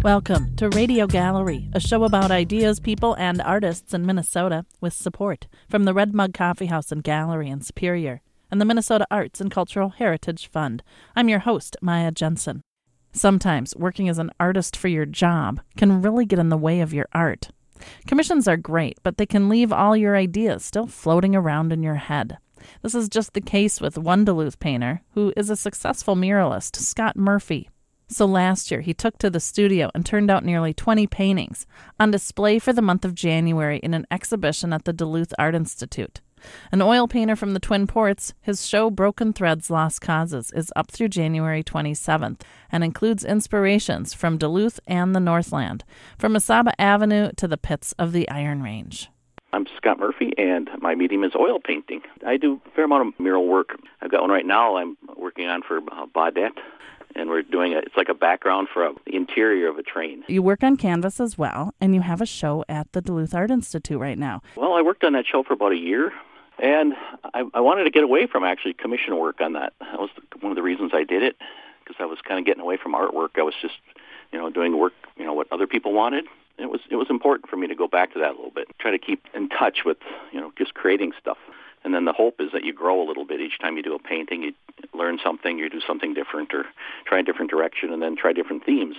Welcome to Radio Gallery, a show about ideas, people, and artists in Minnesota with support from the Red Mug Coffee House and Gallery in Superior and the Minnesota Arts and Cultural Heritage Fund. I'm your host, Maya Jensen. Sometimes working as an artist for your job can really get in the way of your art. Commissions are great, but they can leave all your ideas still floating around in your head. This is just the case with one Duluth painter who is a successful muralist, Scott Murphy. So last year, he took to the studio and turned out nearly 20 paintings on display for the month of January in an exhibition at the Duluth Art Institute. An oil painter from the Twin Ports, his show Broken Threads, Lost Causes is up through January 27th and includes inspirations from Duluth and the Northland, from Mesaba Avenue to the pits of the Iron Range. I'm Scott Murphy, and my medium is oil painting. I do a fair amount of mural work. I've got one right now I'm working on for Baudette. And we're doing it's like a background for the interior of a train. You work on canvas as well, and you have a show at the Duluth Art Institute right now. Well, I worked on that show for about a year, and I wanted to get away from actually commission work on that. That was one of the reasons I did it, because I was kind of getting away from artwork. I was just, doing work, what other people wanted. It was important for me to go back to that a little bit, try to keep in touch with, just creating stuff. And then the hope is that you grow a little bit each time you do a painting. You learn something, you do something different, or try a different direction, and then try different themes.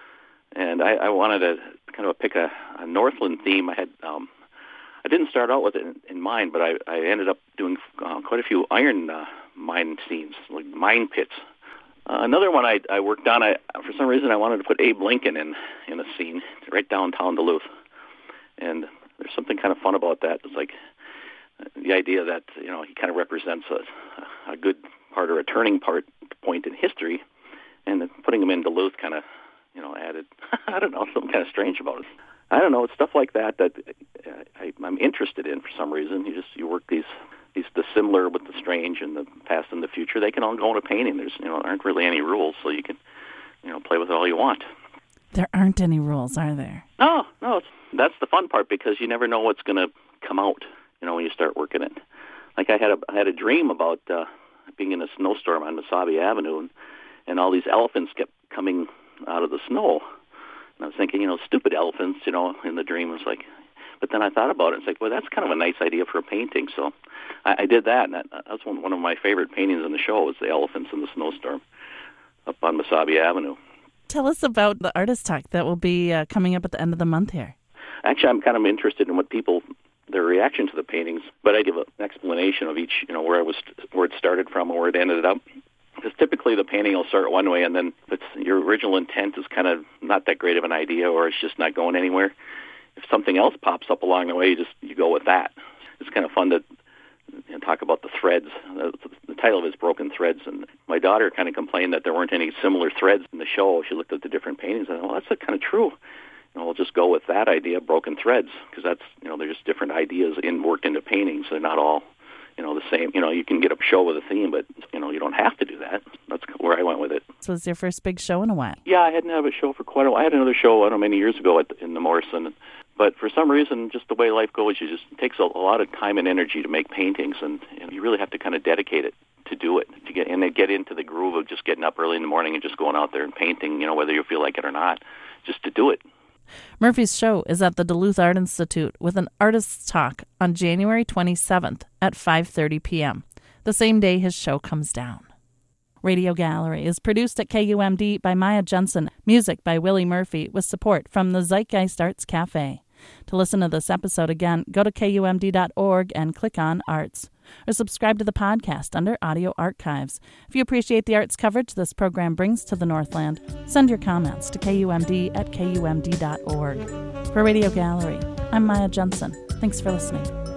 And I wanted to kind of pick a Northland theme. I didn't start out with it in mind, but I ended up doing quite a few iron mine scenes, like mine pits. Another one I worked on, for some reason I wanted to put Abe Lincoln in a scene right downtown Duluth. And there's something kind of fun about that. It's like the idea that, he kind of represents a good part or a turning point in history, and then putting him in Duluth kind of, added, I don't know, something kind of strange about it. I don't know, it's stuff like that I'm interested in for some reason. You work these the similar with the strange and the past and the future. They can all go into painting. There's, aren't really any rules, so you can, play with it all you want. There aren't any rules, are there? No, that's the fun part, because you never know what's going to come out, when you start working it. Like I had a dream about being in a snowstorm on Mesaba Avenue, and all these elephants kept coming out of the snow. And I was thinking, stupid elephants, in the dream. It was like, but then I thought about it. It's like, well, that's kind of a nice idea for a painting. So I did that, and that's one of my favorite paintings in the show, was the elephants in the snowstorm up on Mesaba Avenue. Tell us about the Artist Talk that will be coming up at the end of the month here. Actually, I'm kind of interested in what their reaction to the paintings, but I give an explanation of each, where it started from and where it ended up. Because typically the painting will start one way, and then if your original intent is kind of not that great of an idea, or it's just not going anywhere, if something else pops up along the way, you go with that. It's kind of fun to talk about the threads. The title of it is Broken Threads, and my daughter kind of complained that there weren't any similar threads in the show. She looked at the different paintings, and well, that's kind of true. We'll just go with that idea, broken threads, because that's, they're just different ideas worked into paintings. They're not all, the same. You can get a show with a theme, but, you don't have to do that. That's where I went with it. This was your first big show in a while. Yeah, I hadn't had a show for quite a while. I had another show, I don't know, many years ago in the Morrison. But for some reason, just the way life goes, it takes a lot of time and energy to make paintings, and you really have to kind of dedicate it to do it, to get into the groove of just getting up early in the morning and just going out there and painting, whether you feel like it or not, just to do it. Murphy's show is at the Duluth Art Institute with an Artist's Talk on January 27th at 5:30 p.m., the same day his show comes down. Radio Gallery is produced at KUMD by Maya Jensen, music by Willie Murphy, with support from the Zeitgeist Arts Cafe. To listen to this episode again, go to KUMD.org and click on Arts, or subscribe to the podcast under Audio Archives. If you appreciate the arts coverage this program brings to the Northland, send your comments to KUMD@KUMD.org. For Radio Gallery, I'm Maya Jensen. Thanks for listening.